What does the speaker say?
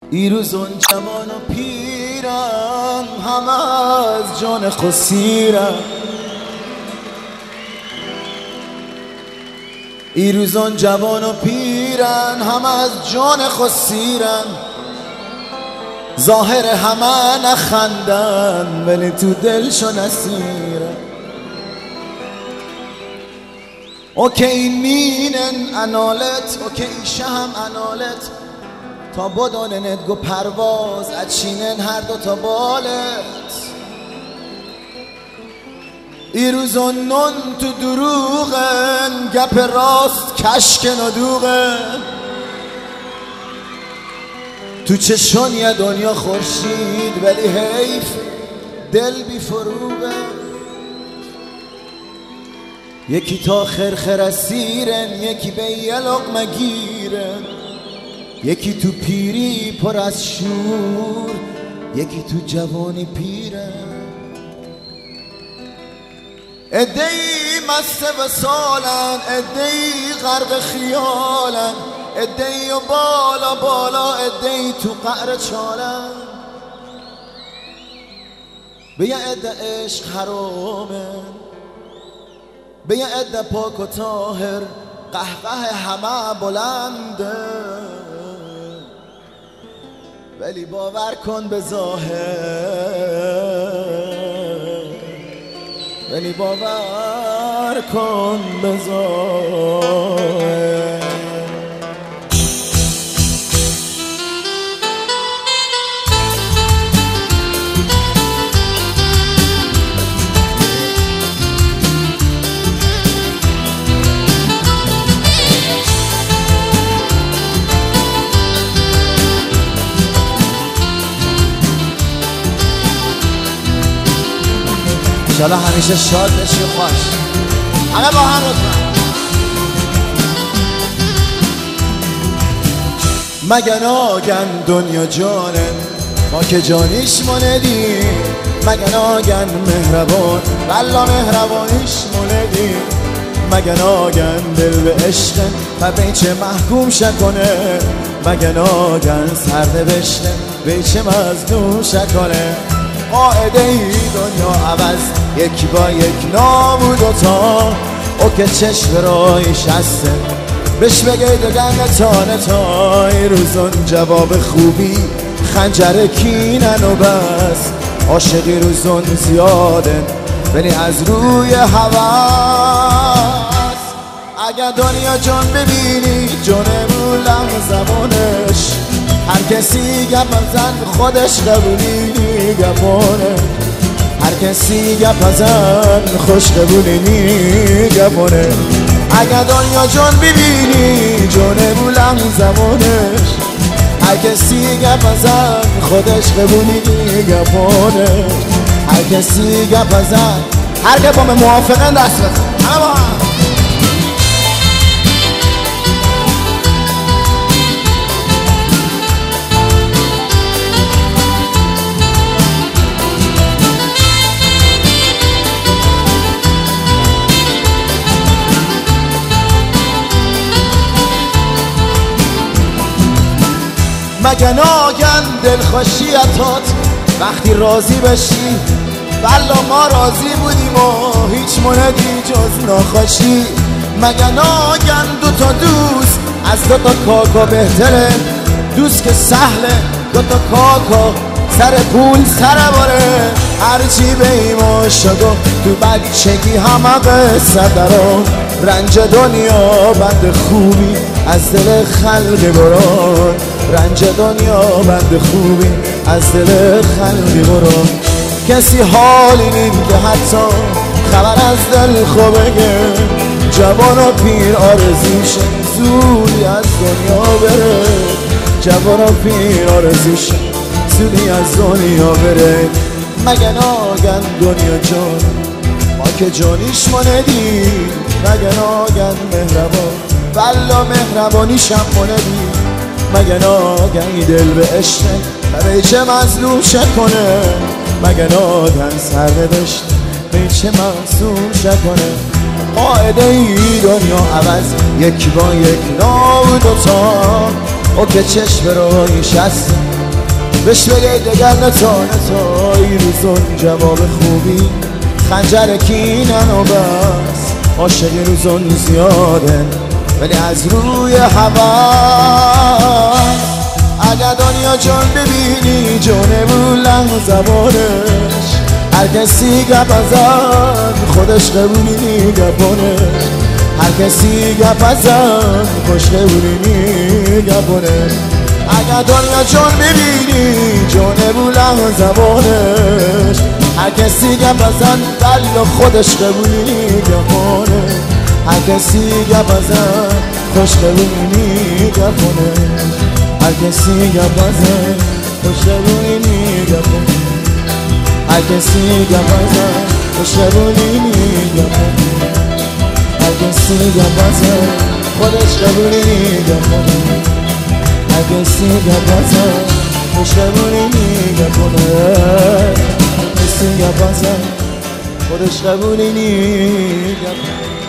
ایروزون جوان و پیرم همه از جان خسیرم. ایروزون جوان و پیرن همه از جان خسیرن. ظاهر همه نخندن ولی تو دلشو نسیرن. اوکی نینن انالت اوکی شهم انالت تا بداننت گو پرواز اچینن هر دو تا بالت. ایروزون نون تو دروغن گپ راست کشکن و دوغن. تو چشون یه دنیا خورشید ولی حیف دل بی فروغه. یکی تا خرخر اسیرن یکی به یه لقمه گیرن. یکی تو پیری پر از شور یکی تو جوانی پیرن. ادهی مست وصالن ادهی غرق خیالن ادهی و بالا بالا ادهی تو قعر چالن. به یه عده عشق حرامه به یه عده پاک و طاهر قهقه همه بلنده. ولی باور کن به ظاهر ولی باور کن به ظاهر. انشالله همیشه شاد بشی و خوش. همه با هم لطفا. مگه ناگن دنیا جانن ما که جانیش موندیم. مگه ناگن مهربان والله مهربانیش موندیم. مگه ناگن دل به عشقن و بیچه محکوم شکنه. مگه ناگن سرده بشنه بیچه مظلوم شکنه. قاعده ای دنیا عوض یکی با یک نام و دوتا. او که چشم رایش هسته بش بگه دگن نتا. ایروزون جواب خوبی خنجر کینن و بس. عاشقی روزون زیادن ولی از روی هوس. اگه دنیا جان ببینی جانمون زمانش. هر کسی گپ زن خودش قبولی گپانه. هر کسی گپ زن خوش قبولی گپانه. اگه دنیا جان ببینی جان بولم زمانش. هر کسی گپ زن خودش قبولی گپانه. هر کسی گپ زن هر که با موافقه دست بزن. همه با هم. مگه ناگن دلخوشیتات وقتی راضی بشی. والا ما راضی بودیم و هیچ موندی جز ناخوشی. مگه ناگن دوتا دوست از دوتا کاکا بهتره. دوست که سهله دوتا کاکا سر پول سر باره. هرچی به ایما شگو تو بچگی همه قصه دران. رنج دنیا بند خوبی از دل خلق بران. رنج دنیا بند خوبی از دل خلقی بران. کسی حالی نیم که حتی خبر از دل خوبه. جوان و پیر آرزوشه زودی از دنیا بره. جوان و پیر آرزوشه زودی از دنیا بره. مگه ناگن دنیا جان ما که جانیش موندیم. مگه ناگن مهربان والله مهربانیشم موندیم. مگه ناگن دل به عشق و بیچه مظلوم شکنه. مگه ناگن سرده بشت بیچه مظلوم شکنه. قاعده ای دنیا عوض یکی با یک نام دوتا. او که چشم رویش هست بهش بگه دگر نتای روزون جواب خوبی خنجر کینن و بس عاشقی روزون زیاده ولی از روی هوا اگر دنیا جان ببینی جونه بولن زبانش هر کسی گپ ازن خودش قبولی گپانه هر کسی گپ ازن خوش قبولی گپانه اگر دنیا جان ببینی جونه بولن زبانش هر کسی گپ ازن بلا خودش قبولی گپانه هر کسی گپ ازن خوش قبولی گپانه هر کسی گپ ازن خوش قبولی گپانه هر کسی گپ ازن خوش قبولی گپانه هر کسی گپ ازن خودش قبولی گپانه هر کسی گپ ازن خوش قبولی گپانه هر کسی گپ ازن خودش قبولی گپانه